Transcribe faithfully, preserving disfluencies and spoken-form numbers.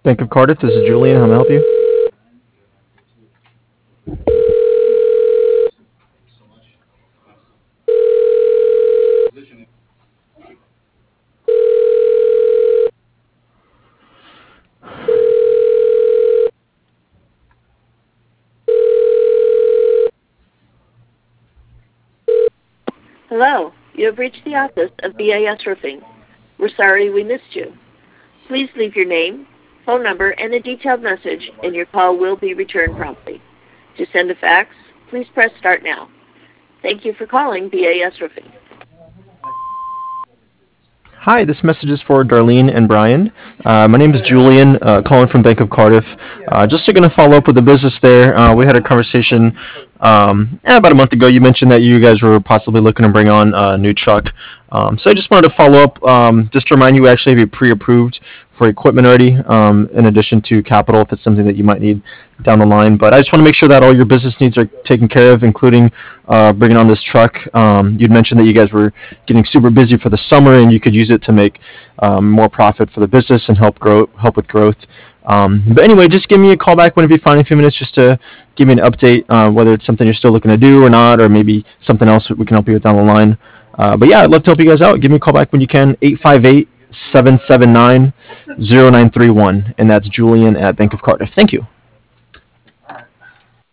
Bank of Cardiff, this is Julian. How may I help you? Hello, you have reached the office of B A S Roofing. We're sorry we missed you. Please leave your name, phone number, and a detailed message, and your call will be returned promptly. To send a fax, please press start now. Thank you for calling B A S Roofing. Hi, this message is for Darlene and Brian. Uh, my name is Julian, uh, calling from Bank of Cardiff. Uh, just going to follow up with the business there. Uh, we had a conversation um, eh, about a month ago. You mentioned that you guys were possibly looking to bring on a new truck. Um, so I just wanted to follow up, um, just to remind you, we actually have you pre-approved for equipment already, um, in addition to capital if it's something that you might need down the line. But I just want to make sure that all your business needs are taken care of, including uh, bringing on this truck. Um, you'd mentioned that you guys were getting super busy for the summer, and you could use it to make um, more profit for the business and help grow, help with growth. Um, but anyway, just give me a call back whenever you find a few minutes, just to give me an update, uh, whether it's something you're still looking to do or not, or maybe something else that we can help you with down the line. Uh, but yeah, I'd love to help you guys out. Give me a call back when you can. eight five eight, seven seven nine, zero nine three one, and that's Julian at Bank of Cardiff. Thank you.